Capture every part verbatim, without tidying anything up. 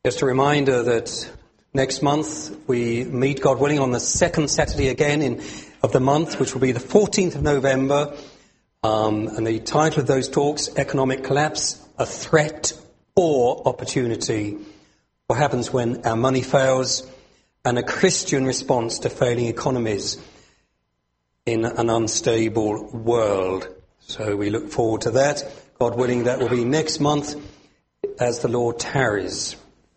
Just a reminder that next month we meet, God willing, on the second Saturday again in, of the month, which will be the fourteenth of November. Um, and the title of those talks, Economic Collapse, a Threat or Opportunity. What happens when our money fails, and a Christian response to failing economies in an unstable world. So we look forward to that. God willing, that will be next month as the Lord tarries.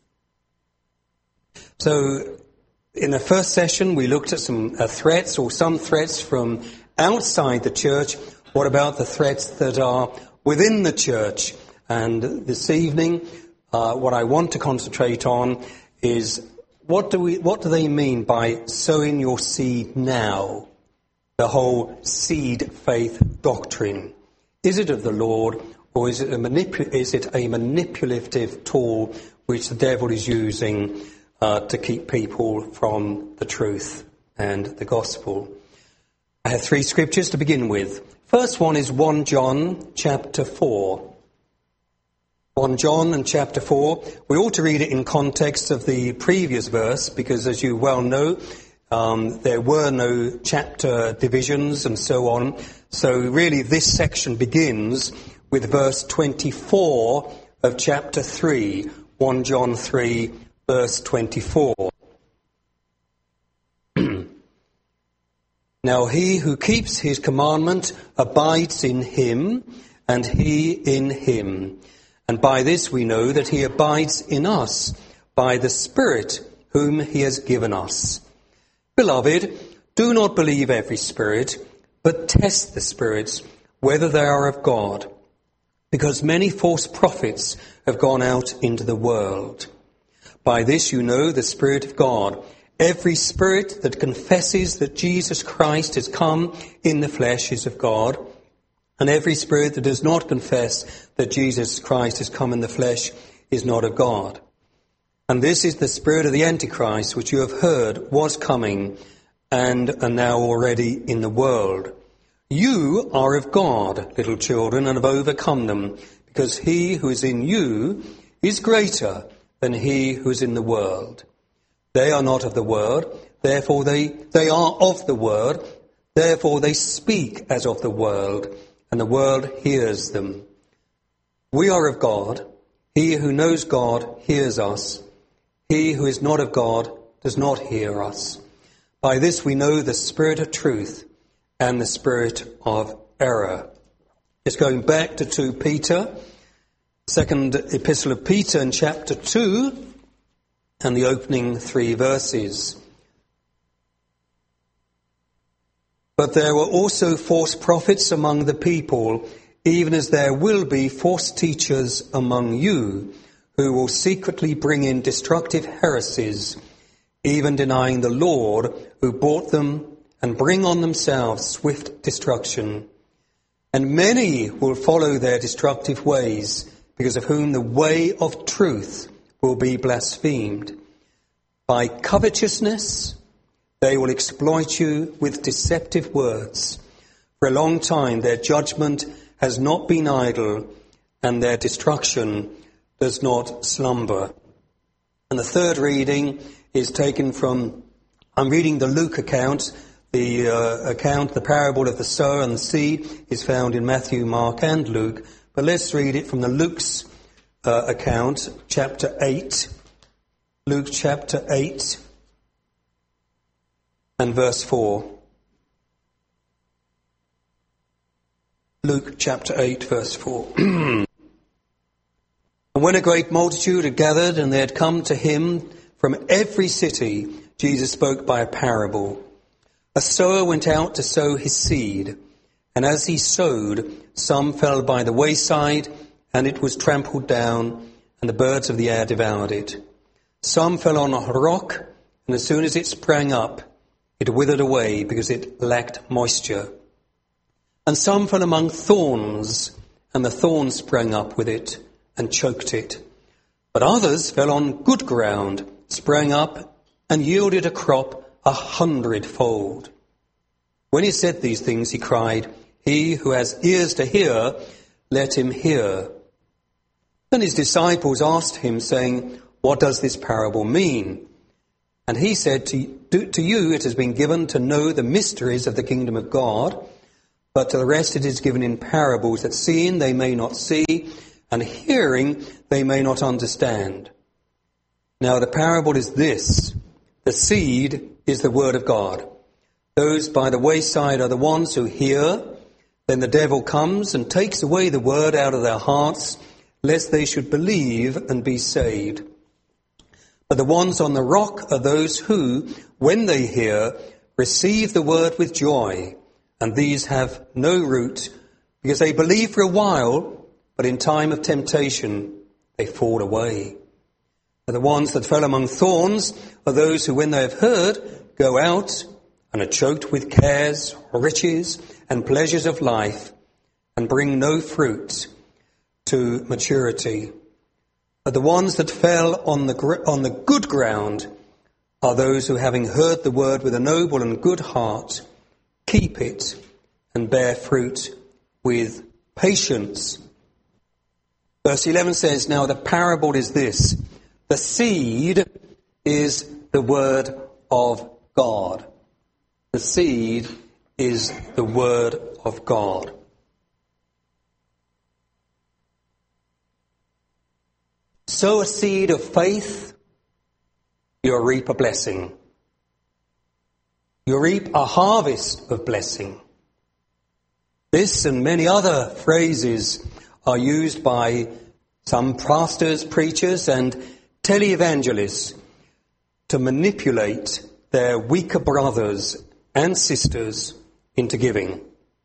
So in the first session, we looked at some uh, threats or some threats from outside the church. What about the threats that are within the church? And this evening, uh, what I want to concentrate on is what do we, what do they mean by sowing your seed now? The whole seed faith doctrine. Is it of the Lord, or is it a manipu- is it a manipulative tool which the devil is using uh, to keep people from the truth and the gospel? I have three scriptures to begin with. First one is First John chapter four. First John and chapter four. We ought to read it in context of the previous verse, because as you well know, um, there were no chapter divisions and so on. So really this section begins with verse twenty-four of chapter three, First John three, verse twenty-four. Now he who keeps his commandment abides in him, and he in him. And by this we know that he abides in us, by the Spirit whom he has given us. Beloved, do not believe every spirit, but test the spirits, whether they are of God, because many false prophets have gone out into the world. By this you know the Spirit of God. Every spirit that confesses that Jesus Christ has come in the flesh is of God, and every spirit that does not confess that Jesus Christ has come in the flesh is not of God. And this is the spirit of the Antichrist, which you have heard was coming and are now already in the world. You are of God, little children, and have overcome them, because he who is in you is greater than he who is in the world. They are not of the world, therefore they, they are of the world, therefore they speak as of the world, and the world hears them. We are of God. He who knows God hears us. He who is not of God does not hear us. By this we know the spirit of truth and the spirit of error. It's going back to Second Peter, second epistle of Peter in chapter two, and the opening three verses. But there were also false prophets among the people, even as there will be false teachers among you, who will secretly bring in destructive heresies, even denying the Lord who bought them, and bring on themselves swift destruction. And many will follow their destructive ways, because of whom the way of truth will be blasphemed. By covetousness they will exploit you with deceptive words. For a long time their judgment has not been idle, and their destruction does not slumber. And the third reading is taken from, I'm reading the Luke account. The uh, account, the parable of the sower and the seed, is found in Matthew, Mark and Luke. But let's read it from the Luke's uh, account, chapter eight. Luke chapter eight and verse four. Luke chapter eight, verse four. And when a great multitude had gathered and they had come to him from every city, Jesus spoke by a parable. A sower went out to sow his seed, and as he sowed, some fell by the wayside, and it was trampled down, and the birds of the air devoured it. Some fell on a rock, and as soon as it sprang up, it withered away because it lacked moisture. And some fell among thorns, and the thorns sprang up with it and choked it. But others fell on good ground, sprang up, and yielded a crop a hundredfold. When he said these things, he cried, He who has ears to hear, let him hear. Then his disciples asked him, saying, what does this parable mean? And he said, to, to you it has been given to know the mysteries of the kingdom of God, but to the rest it is given in parables, that seeing they may not see, and hearing they may not understand. Now the parable is this: the seed is the word of God. Those by the wayside are the ones who hear. Then the devil comes and takes away the word out of their hearts, lest they should believe and be saved. But the ones on the rock are those who, when they hear, receive the word with joy, and these have no root, because they believe for a while, but in time of temptation they fall away. And the ones that fell among thorns are those who, when they have heard, go out and are choked with cares, riches, and pleasures of life, and bring no fruit to maturity. But the ones that fell on the gr- on the good ground are those who, having heard the word with a noble and good heart, keep it and bear fruit with patience. Verse eleven says, now the parable is this: the seed is the word of God. The seed is the word of God. Sow a seed of faith, you'll reap a blessing. You'll reap a harvest of blessing. This and many other phrases are used by some pastors, preachers, and televangelists to manipulate their weaker brothers and sisters into giving.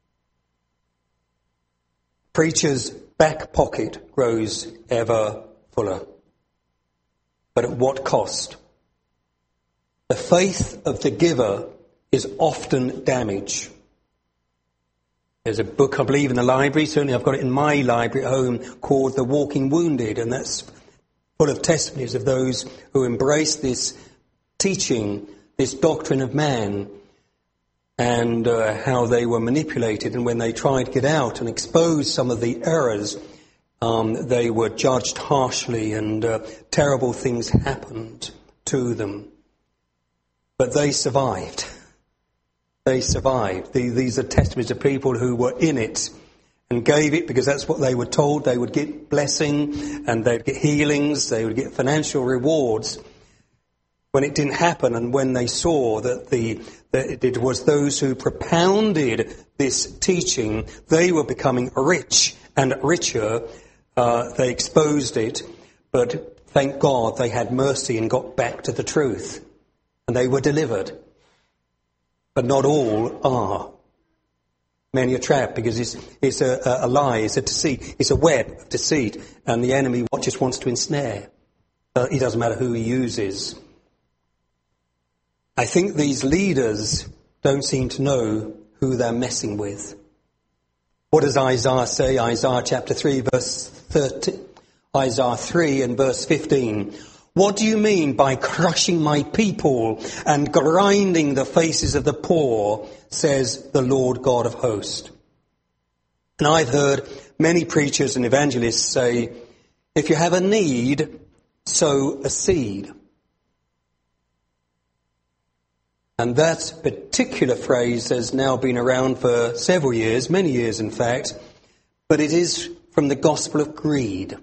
Preachers' back pocket grows ever fuller. But at what cost? The faith of the giver is often damaged. There's a book, I believe, in the library, certainly I've got it in my library at home, called The Walking Wounded, and that's full of testimonies of those who embrace this teaching, this doctrine of man, and uh, how they were manipulated, and when they tried to get out and expose some of the errors, um, they were judged harshly, and uh, terrible things happened to them. But they survived. They survived. These are testimonies of people who were in it and gave it because that's what they were told. They would get blessing and they'd get healings, they would get financial rewards. When it didn't happen, and when they saw that the that it was those who propounded this teaching, they were becoming rich and richer, uh, they exposed it. But thank God they had mercy and got back to the truth. And they were delivered. But not all are. Many are trapped because it's, it's a, a lie, it's a deceit, it's a web of deceit. And the enemy just wants to ensnare. Uh, it doesn't matter who he uses. I think these leaders don't seem to know who they're messing with. What does Isaiah say? Isaiah chapter three, verse thirty. Isaiah three and verse fifteen. What do you mean by crushing my people and grinding the faces of the poor, says the Lord God of hosts? And I've heard many preachers and evangelists say, if you have a need, sow a seed. And that particular phrase has now been around for several years, many years in fact, but it is from the gospel of greed.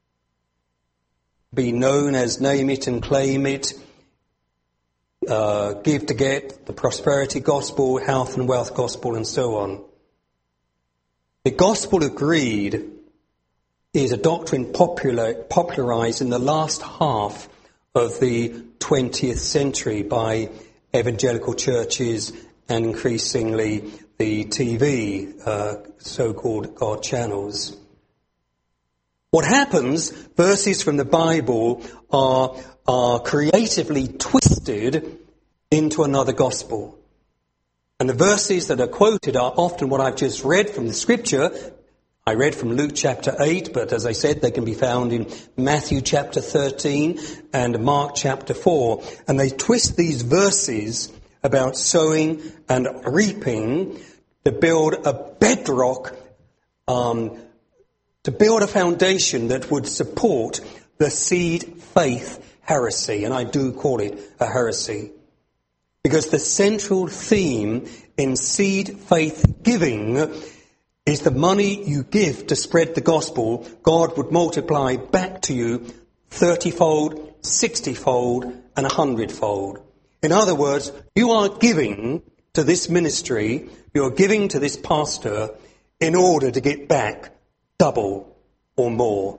Be known as name it and claim it, uh, give to get, the prosperity gospel, health and wealth gospel, and so on. The gospel of greed is a doctrine popular, popularized in the last half of the twentieth century by evangelical churches and increasingly the T V, uh, so-called God channels. What happens, verses from the Bible are, are creatively twisted into another gospel. And the verses that are quoted are often what I've just read from the scripture. I read from Luke chapter eight, but as I said, they can be found in Matthew chapter thirteen and Mark chapter four. And they twist these verses about sowing and reaping to build a bedrock, um, to build a foundation that would support the seed faith heresy, and I do call it a heresy. Because the central theme in seed faith giving is the money you give to spread the gospel, God would multiply back to you thirty-fold, sixty-fold, and a hundredfold. In other words, you are giving to this ministry, you are giving to this pastor in order to get back double or more.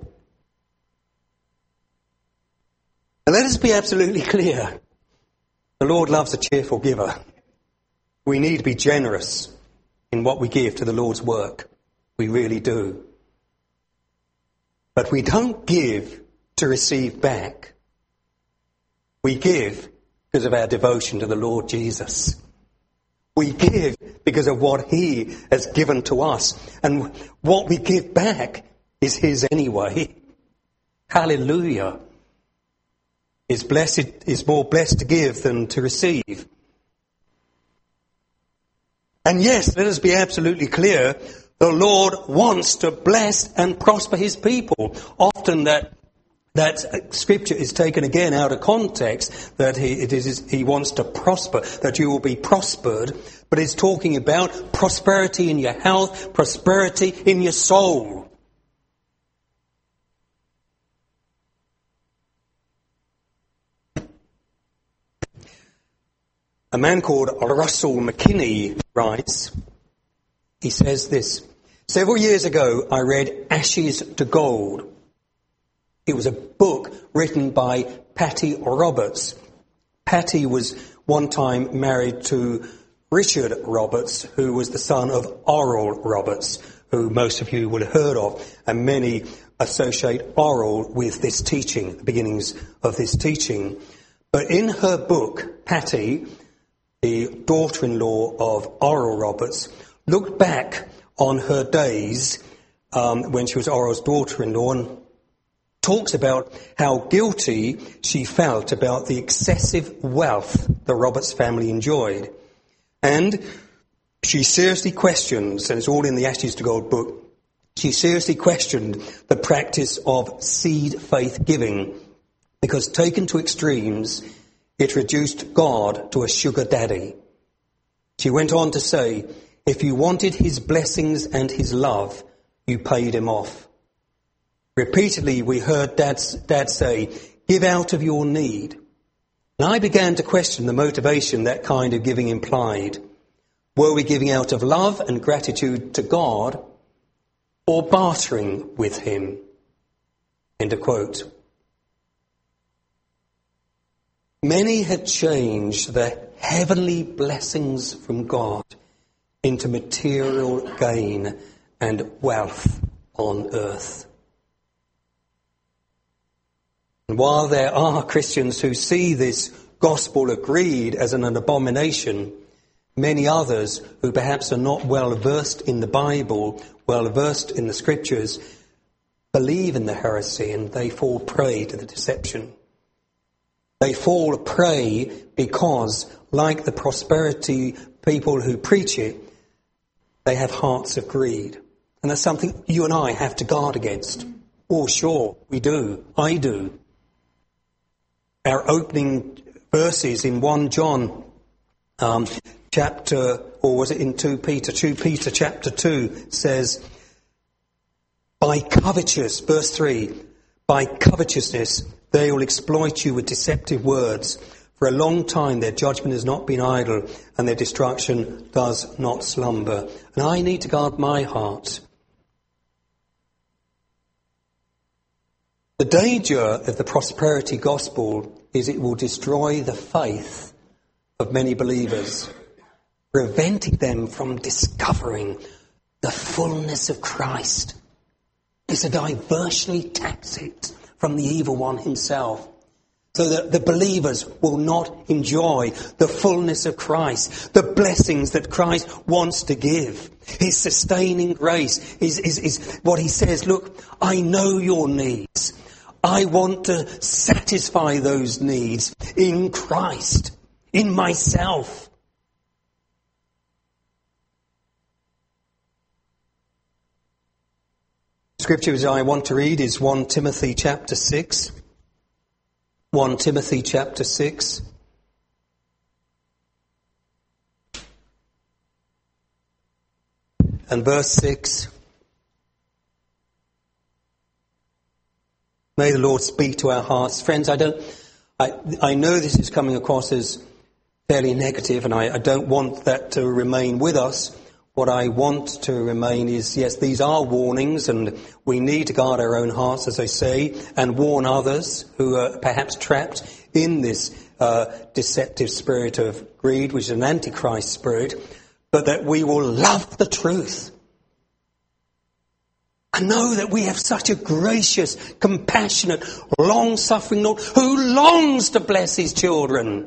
Now let us be absolutely clear. The Lord loves a cheerful giver. We need to be generous in what we give to the Lord's work. We really do. But we don't give to receive back. We give because of our devotion to the Lord Jesus. We give because of what He has given to us. And what we give back is His anyway. Hallelujah. Is blessed, is more blessed to give than to receive. And yes, let us be absolutely clear, the Lord wants to bless and prosper His people. Often that that scripture is taken again out of context, that he, it is, he wants to prosper, that you will be prospered, but it's talking about prosperity in your health, prosperity in your soul. A man called Russell McKinney writes, he says this, several years ago I read Ashes to Gold. It was a book written by Patty Roberts. Patty was one time married to Richard Roberts, who was the son of Oral Roberts, who most of you will have heard of, and many associate Oral with this teaching, the beginnings of this teaching. But in her book, Patty, the daughter-in-law of Oral Roberts, looked back on her days um, when she was Oral's daughter-in-law and talks about how guilty she felt about the excessive wealth the Roberts family enjoyed. And she seriously questions, and it's all in the Ashes to Gold book, she seriously questioned the practice of seed faith giving, because taken to extremes, it reduced God to a sugar daddy. She went on to say, if you wanted His blessings and His love, you paid Him off. Repeatedly we heard Dad, Dad say, give out of your need. And I began to question the motivation that kind of giving implied. Were we giving out of love and gratitude to God, or bartering with Him? End of quote. Many had changed the heavenly blessings from God into material gain and wealth on earth. And while there are Christians who see this gospel of greed as an, an abomination, many others who perhaps are not well versed in the Bible, well versed in the scriptures, believe in the heresy and they fall prey to the deception. They fall prey because, like the prosperity people who preach it, they have hearts of greed. And that's something you and I have to guard against. Oh, sure, we do. I do. Our opening verses in First John um, chapter, or was it in Second Peter? Second Peter chapter two says, by covetous, verse three, by covetousness they will exploit you with deceptive words. For a long time their judgment has not been idle, and their destruction does not slumber. And I need to guard my heart. The danger of the prosperity gospel is it will destroy the faith of many believers, preventing them from discovering the fullness of Christ. It's a diversionary tactic from the evil one himself, so that the believers will not enjoy the fullness of Christ, the blessings that Christ wants to give. His sustaining grace is, is, is what He says, look, I know your needs. I want to satisfy those needs in Christ, in myself. Scriptures I want to read is First Timothy chapter six. First Timothy chapter six. And verse six. May the Lord speak to our hearts. Friends, I don't, I, I know this is coming across as fairly negative, and I, I don't want that to remain with us. What I want to remain is, yes, these are warnings, and we need to guard our own hearts, as I say, and warn others who are perhaps trapped in this uh, deceptive spirit of greed, which is an antichrist spirit, but that we will love the truth. I know that we have such a gracious, compassionate, long-suffering Lord who longs to bless his children.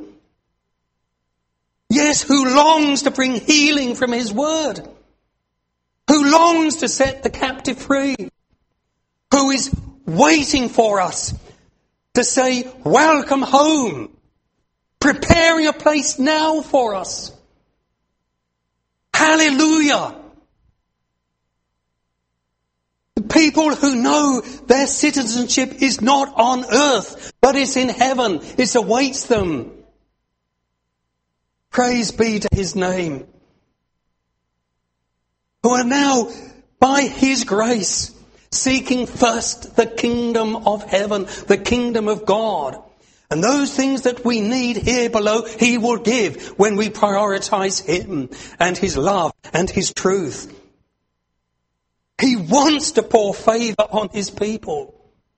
Yes, who longs to bring healing from his word. Who longs to set the captive free. Who is waiting for us to say, welcome home. Preparing a place now for us. Hallelujah. The people who know their citizenship is not on earth, but it's in heaven. It awaits them. Praise be to his name. Who are now, by his grace, seeking first the kingdom of heaven, the kingdom of God. And those things that we need here below, he will give when we prioritize him and his love and his truth. He wants to pour favor on his people.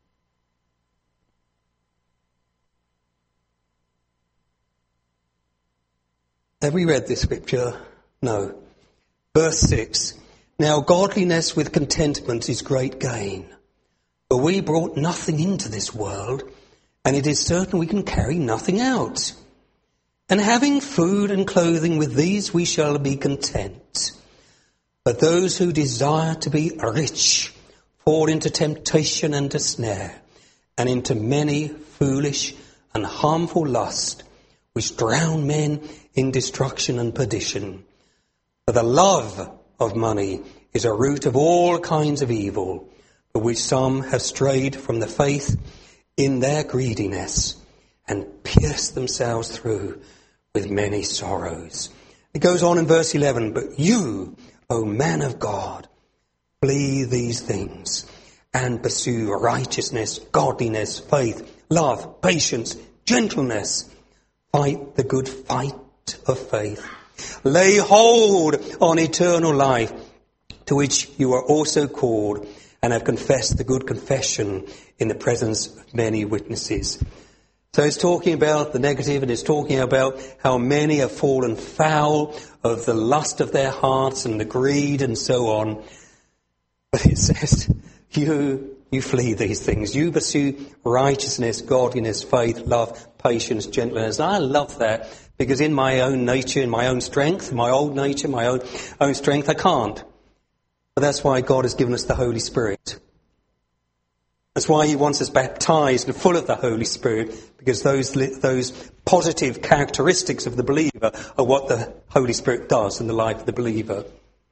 Have we read this scripture? No. Verse six. Now godliness with contentment is great gain. For we brought nothing into this world, and it is certain we can carry nothing out. And having food and clothing, with these we shall be content. But those who desire to be rich fall into temptation and to snare, and into many foolish and harmful lusts, which drown men in destruction and perdition. For the love of money is a root of all kinds of evil, for which some have strayed from the faith in their greediness, and pierced themselves through with many sorrows. It goes on in verse eleven, but you, O man of God, flee these things, and pursue righteousness, godliness, faith, love, patience, gentleness. Fight the good fight of faith. Lay hold on eternal life, to which you are also called, and have confessed the good confession in the presence of many witnesses. So it's talking about the negative, and it's talking about how many have fallen foul of the lust of their hearts and the greed and so on. But it says, you You flee these things. You pursue righteousness, godliness, faith, love, patience, gentleness. And I love that, because in my own nature, in my own strength, my old nature, my own, own strength, I can't. But that's why God has given us the Holy Spirit. That's why he wants us baptized and full of the Holy Spirit, because those, those positive characteristics of the believer are what the Holy Spirit does in the life of the believer.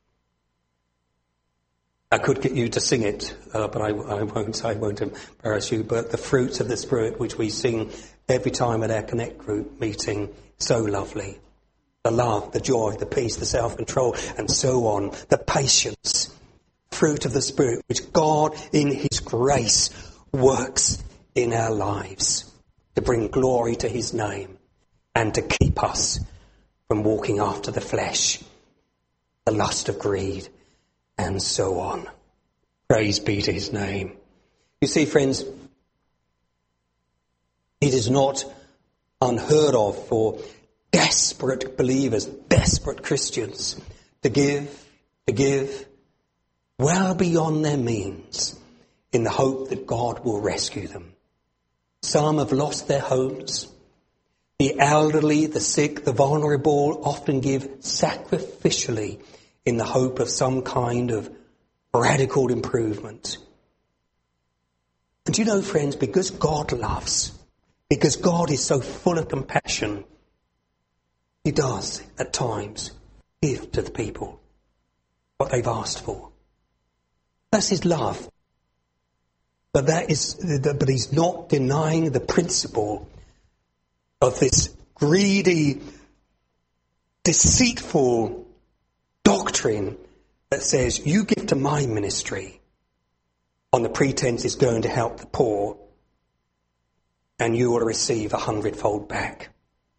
I could get you to sing it, uh, but I, I won't. I won't embarrass you. But the fruits of the Spirit, which we sing every time at our Connect group meeting, so lovely. The love, the joy, the peace, the self-control, and so on. The patience, fruit of the Spirit, which God in his grace works in our lives to bring glory to his name and to keep us from walking after the flesh, the lust of greed, and so on. Praise be to his name. You see, friends, it is not unheard of for desperate believers, desperate Christians, to give, to give well beyond their means in the hope that God will rescue them. Some have lost their homes. The elderly, the sick, the vulnerable often give sacrificially in the hope of some kind of radical improvement. And you know, friends, because God loves, because God is so full of compassion, he does, at times, give to the people what they've asked for. That's his love. But that is, but he's not denying the principle of this greedy, deceitful doctrine that says, you give to my ministry on the pretense it's going to help the poor, and you will receive a hundredfold back.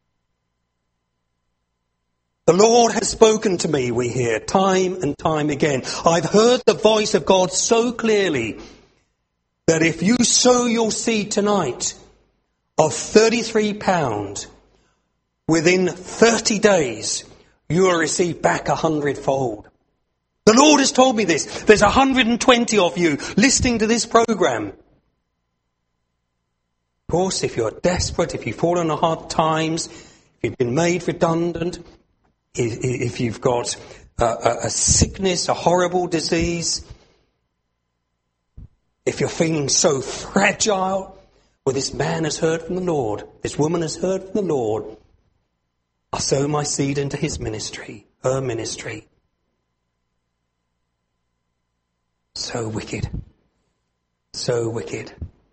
The Lord has spoken to me, we hear, time and time again. I've heard the voice of God so clearly that if you sow your seed tonight of thirty-three pounds, within thirty days, you will receive back a hundredfold. The Lord has told me this. There's one hundred twenty of you listening to this program. Of course, if you're desperate, if you've fallen on hard times, if you've been made redundant, if, if you've got a, a, a sickness, a horrible disease, if you're feeling so fragile, well, this man has heard from the Lord, this woman has heard from the Lord, I'll sow my seed into his ministry, her ministry. So wicked. So wicked.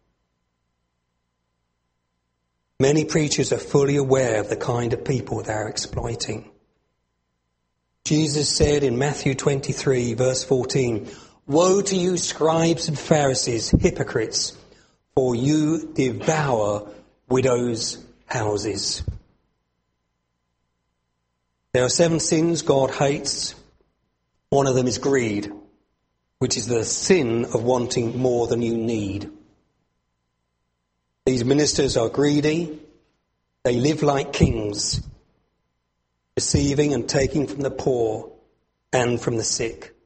Many preachers are fully aware of the kind of people they're exploiting. Jesus said in Matthew twenty-three, verse fourteen, "Woe to you, scribes and Pharisees, hypocrites, for you devour widows' houses." There are seven sins God hates. One of them is greed, which is the sin of wanting more than you need. These ministers are greedy. They live like kings, receiving and taking from the poor and from the sick.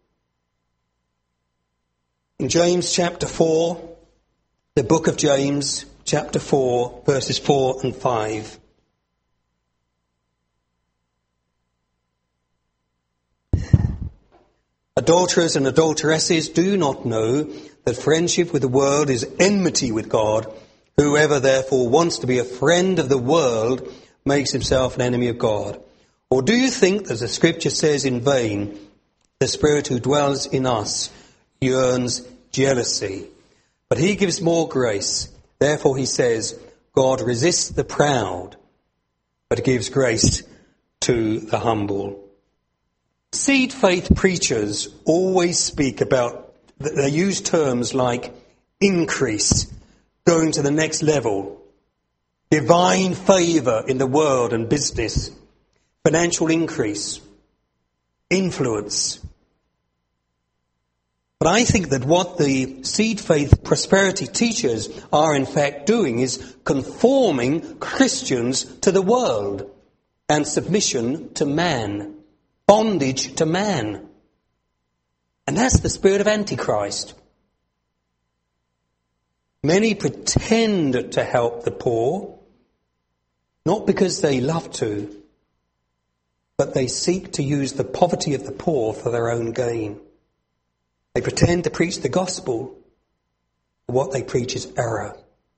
In James chapter four, the book of James chapter four, verses four and five. Adulterers and adulteresses, do not know that friendship with the world is enmity with God. Whoever therefore wants to be a friend of the world makes himself an enemy of God. Or do you think that the scripture says in vain, the Spirit who dwells in us yearns jealousy? But he gives more grace. Therefore he says, God resists the proud, but gives grace to the humble. Seed faith preachers always speak about, they use terms like increase, going to the next level, divine favour in the world and business, financial increase, influence. But I think that what the seed faith prosperity teachers are in fact doing is conforming Christians to the world and submission to man. Bondage to man. And that's the spirit of Antichrist. Many pretend to help the poor, not because they love to, but they seek to use the poverty of the poor for their own gain. They pretend to preach the gospel, but what they preach is error.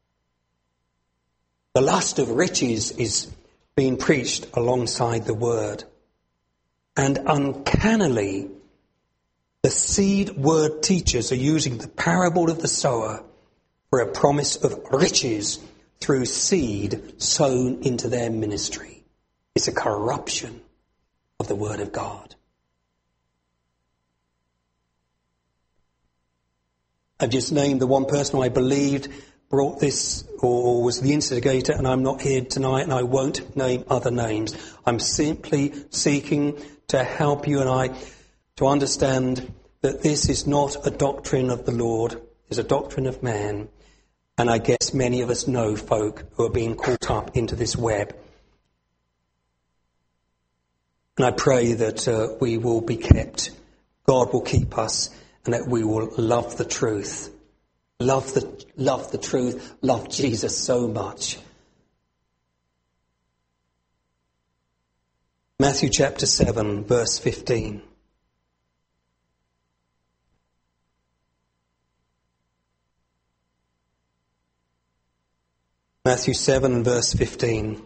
The lust of riches is being preached alongside the word. And uncannily, the seed word teachers are using the parable of the sower for a promise of riches through seed sown into their ministry. It's a corruption of the word of God. I've just named the one person who I believed brought this or was the instigator, and I'm not here tonight and I won't name other names. I'm simply seeking to help you and I to understand that this is not a doctrine of the Lord, it's a doctrine of man. And I guess many of us know folk who are being caught up into this web. And I pray that uh, we will be kept, God will keep us, and that we will love the truth. Love the, love the truth, love Jesus so much. Matthew chapter seven, verse fifteen. Matthew seven, verse fifteen.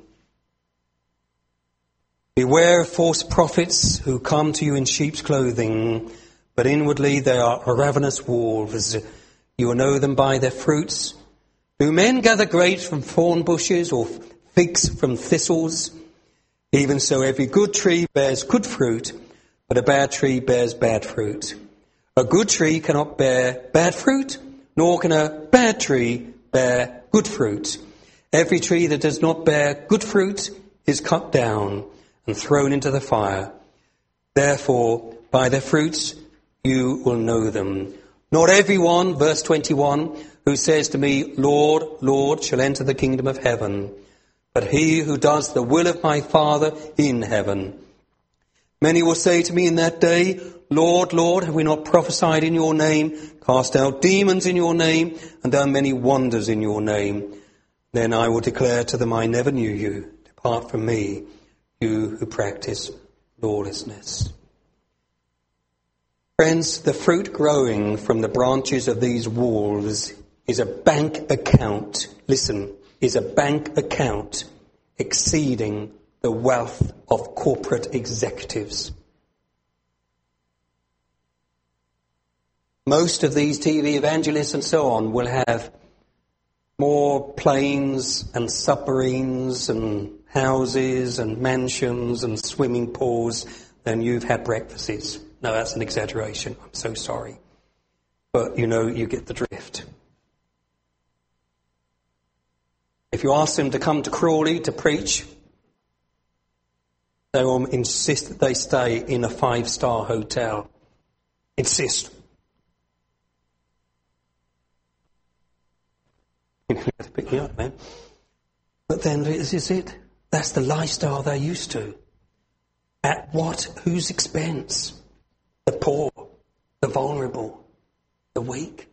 Beware of false prophets who come to you in sheep's clothing, but inwardly they are ravenous wolves. You will know them by their fruits. Do men gather grapes from thorn bushes or figs from thistles. Even so, every good tree bears good fruit, but a bad tree bears bad fruit. A good tree cannot bear bad fruit, nor can a bad tree bear good fruit. Every tree that does not bear good fruit is cut down and thrown into the fire. Therefore, by their fruits you will know them. Not everyone, verse twenty-one, who says to me, Lord, Lord, shall enter the kingdom of heaven, but he who does the will of my Father in heaven. Many will say to me in that day, Lord, Lord, have we not prophesied in your name, cast out demons in your name, and done many wonders in your name? Then I will declare to them, I never knew you. Depart from me, you who practice lawlessness. Friends, the fruit growing from the branches of these walls is a bank account, listen, is a bank account exceeding the wealth of corporate executives. Most of these T V evangelists and so on will have more planes and submarines and houses and mansions and swimming pools than you've had breakfasts. No, that's an exaggeration. I'm so sorry. But, you know, you get the drift. If you ask them to come to Crawley to preach, they will insist that they stay in a five-star hotel. Insist. You have to pick me up, man. But then this is it. That's the lifestyle they're used to. At what? Whose expense? The poor, the vulnerable, the weak.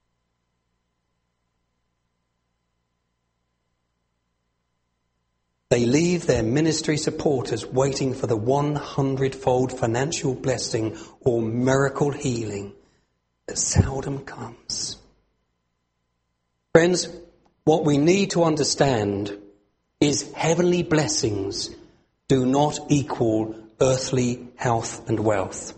They leave their ministry supporters waiting for the one hundred-fold financial blessing or miracle healing that seldom comes. Friends, what we need to understand is heavenly blessings do not equal earthly health and wealth.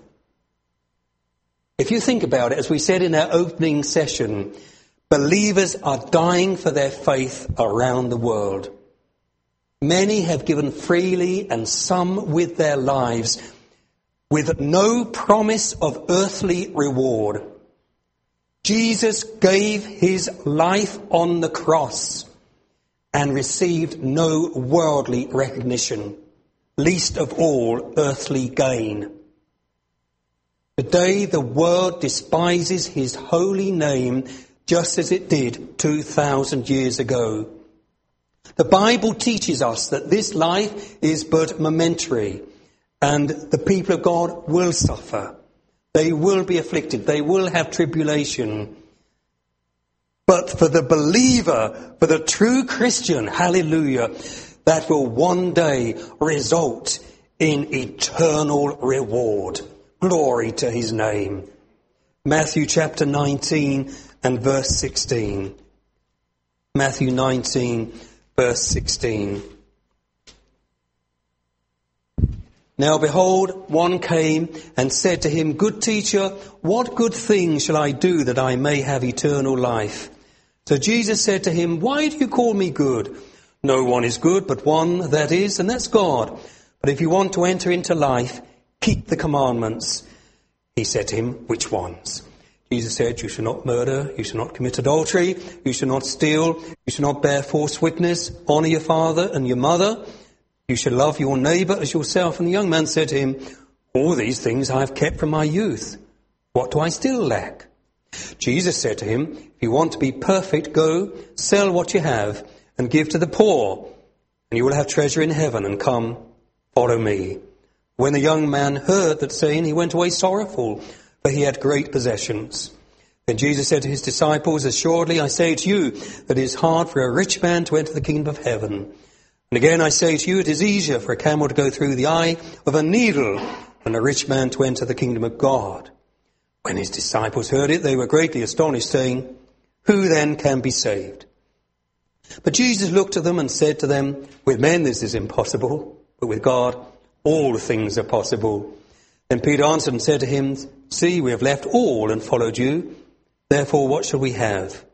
If you think about it, as we said in our opening session, believers are dying for their faith around the world. Many have given freely and some with their lives with no promise of earthly reward. Jesus gave his life on the cross and received no worldly recognition, least of all earthly gain. Today the world despises his holy name just as it did two thousand years ago. The Bible teaches us that this life is but momentary and the people of God will suffer. They will be afflicted. They will have tribulation. But for the believer, for the true Christian, hallelujah, that will one day result in eternal reward. Glory to his name. Matthew chapter nineteen and verse sixteen. Matthew nineteen, verse sixteen. Now behold, one came and said to him, Good teacher, what good thing shall I do that I may have eternal life? So Jesus said to him, Why do you call me good? No one is good but one, that is, and that's God. But if you want to enter into life, keep the commandments. He said to him, Which ones? Jesus said, You shall not murder, you shall not commit adultery, you shall not steal, you shall not bear false witness, honour your father and your mother, you shall love your neighbour as yourself. And the young man said to him, All these things I have kept from my youth. What do I still lack? Jesus said to him, If you want to be perfect, go, sell what you have and give to the poor, and you will have treasure in heaven, and come, follow me. When the young man heard that saying, he went away sorrowful, for he had great possessions. Then Jesus said to his disciples, Assuredly I say to you, that it is hard for a rich man to enter the kingdom of heaven. And again I say to you, it is easier for a camel to go through the eye of a needle than a rich man to enter the kingdom of God. When his disciples heard it, they were greatly astonished, saying, Who then can be saved? But Jesus looked at them and said to them, With men this is impossible, but with God all things are possible. Then Peter answered and said to him, See, we have left all and followed you. Therefore, what shall we have?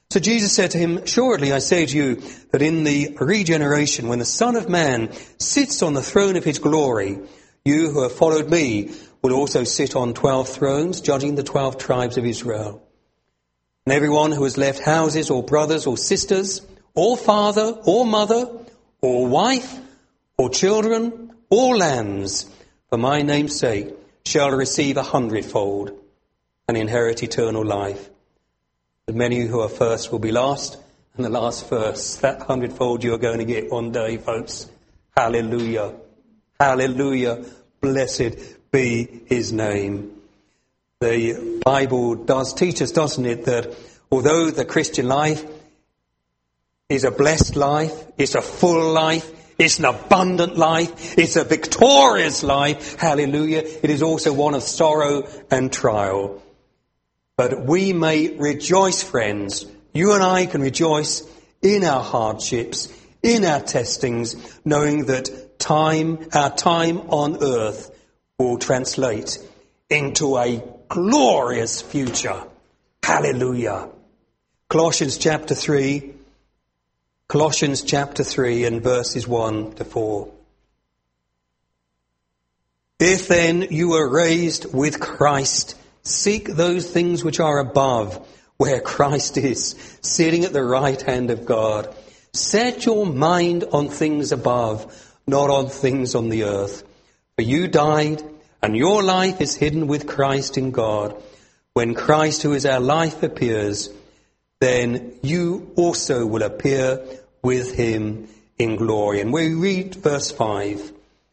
So Jesus said to him, "Assuredly, I say to you that in the regeneration, when the Son of Man sits on the throne of his glory, you who have followed me will also sit on twelve thrones, judging the twelve tribes of Israel. And everyone who has left houses or brothers or sisters, or father or mother, or wife or children, or lands, for my name's sake, shall receive a hundredfold and inherit eternal life. The many who are first will be last, and the last first. That hundredfold you are going to get one day, folks. Hallelujah. Hallelujah. Blessed be his name." The Bible does teach us, doesn't it, that although the Christian life is a blessed life, it's a full life, it's an abundant life, it's a victorious life, hallelujah, it is also one of sorrow and trial. But we may rejoice, friends. You and I can rejoice in our hardships, in our testings, knowing that time, our time on earth will translate into a glorious future. Hallelujah. Colossians chapter three. Colossians chapter three and verses one to four. "If then you were raised with Christ, seek those things which are above, where Christ is, sitting at the right hand of God. Set your mind on things above, not on things on the earth. For you died, and your life is hidden with Christ in God. When Christ, who is our life, appears, then you also will appear with him in glory." And we read verse five.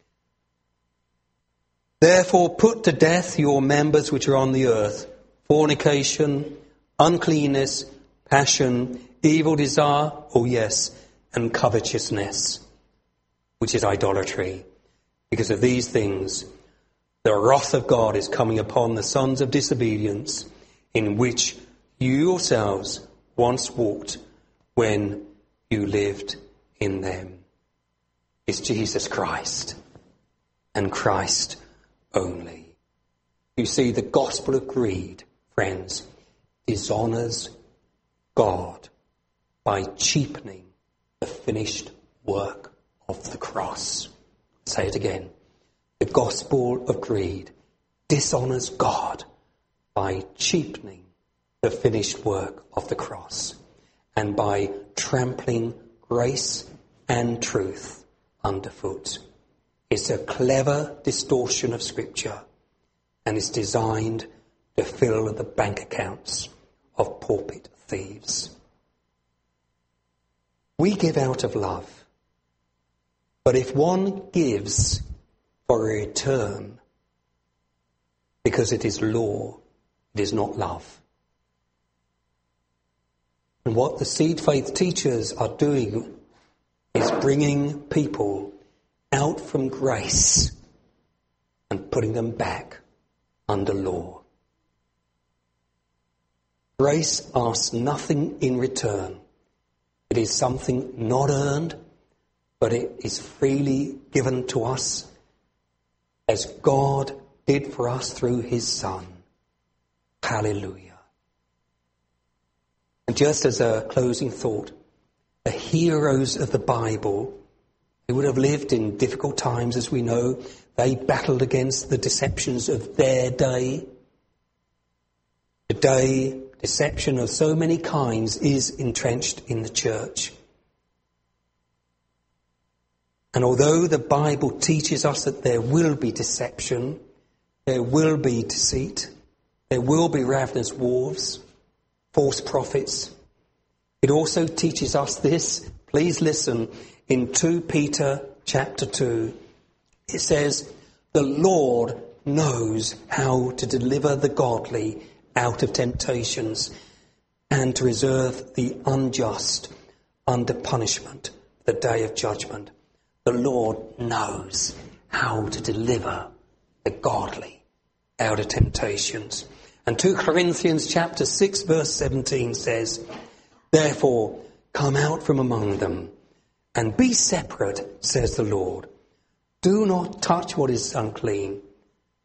"Therefore put to death your members which are on the earth, fornication, uncleanness, passion, evil desire," oh yes, "and covetousness, which is idolatry. Because of these things, the wrath of God is coming upon the sons of disobedience, in which you yourselves once walked when you lived in them." It's Jesus Christ and Christ only. You see, the gospel of greed, friends, dishonours God by cheapening the finished work of the cross. Say it again. The gospel of greed dishonours God by cheapening the finished work of the cross and by trampling grace and truth underfoot. It's a clever distortion of Scripture, and it's designed to fill the bank accounts of pulpit thieves. We give out of love, but if one gives for a return because it is law, it is not love. And what the Seed Faith teachers are doing is bringing people out from grace and putting them back under law. Grace asks nothing in return. It is something not earned, but it is freely given to us as God did for us through his Son. Hallelujah. And just as a closing thought, the heroes of the Bible, who would have lived in difficult times, as we know, they battled against the deceptions of their day. Today, deception of so many kinds is entrenched in the church. And although the Bible teaches us that there will be deception, there will be deceit, there will be ravenous wolves, false prophets, it also teaches us this. Please listen. In Second Peter chapter two, it says, "The Lord knows how to deliver the godly out of temptations and to reserve the unjust under punishment, the day of judgment." The Lord knows how to deliver the godly out of temptations. And Second Corinthians chapter six verse seventeen says, "Therefore come out from among them and be separate, says the Lord. Do not touch what is unclean,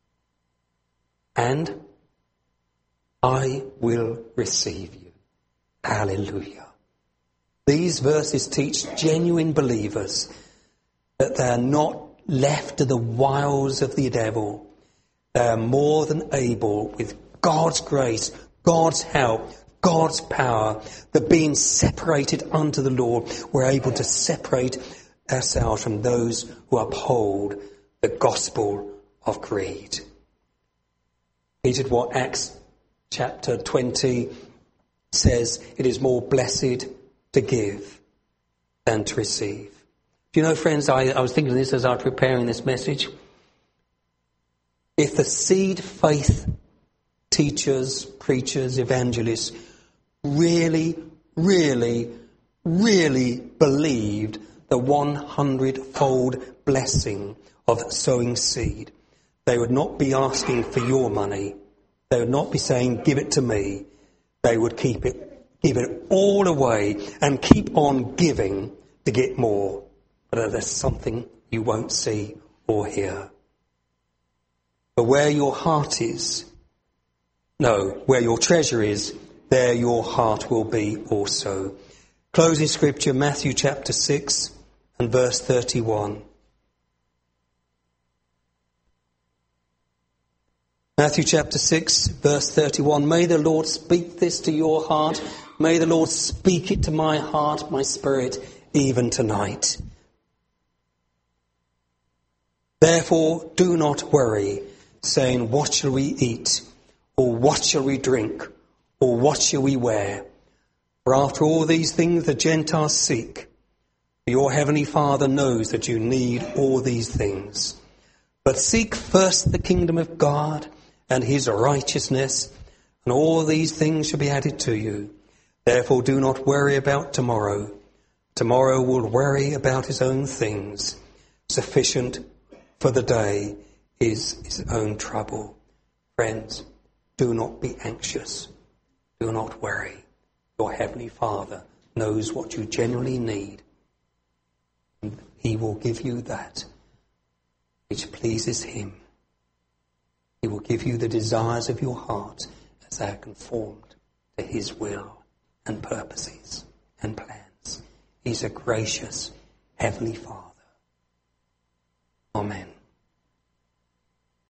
and I will receive you." Hallelujah. These verses teach genuine believers that they are not left to the wiles of the devil. They are more than able, with God's grace, God's help, God's power, that being separated unto the Lord, we're able to separate ourselves from those who uphold the gospel of greed. Read what Acts chapter twenty says, it is more blessed to give than to receive. Do you know, friends, I, I was thinking of this as I was preparing this message. If the seed faith teachers, preachers, evangelists really, really, really believed the one hundred-fold blessing of sowing seed, they would not be asking for your money. They would not be saying, give it to me. They would keep it, give it all away and keep on giving to get more. But there's something you won't see or hear. But where your heart is, no, where your treasure is, there your heart will be also. Closing scripture, Matthew chapter six and verse thirty-one. Matthew chapter six, verse thirty-one. May the Lord speak this to your heart. May the Lord speak it to my heart, my spirit, even tonight. Therefore, do not worry, saying, what shall we eat? Or what shall we drink? Or what shall we wear? For after all these things the Gentiles seek. Your heavenly Father knows that you need all these things. But seek first the kingdom of God and his righteousness, and all these things shall be added to you. Therefore do not worry about tomorrow. Tomorrow will worry about his own things. Sufficient for the day is his own trouble. Friends, do not be anxious. Do not worry. Your heavenly Father knows what you genuinely need. And he will give you that which pleases him. He will give you the desires of your heart as they are conformed to his will and purposes and plans. He's a gracious heavenly Father.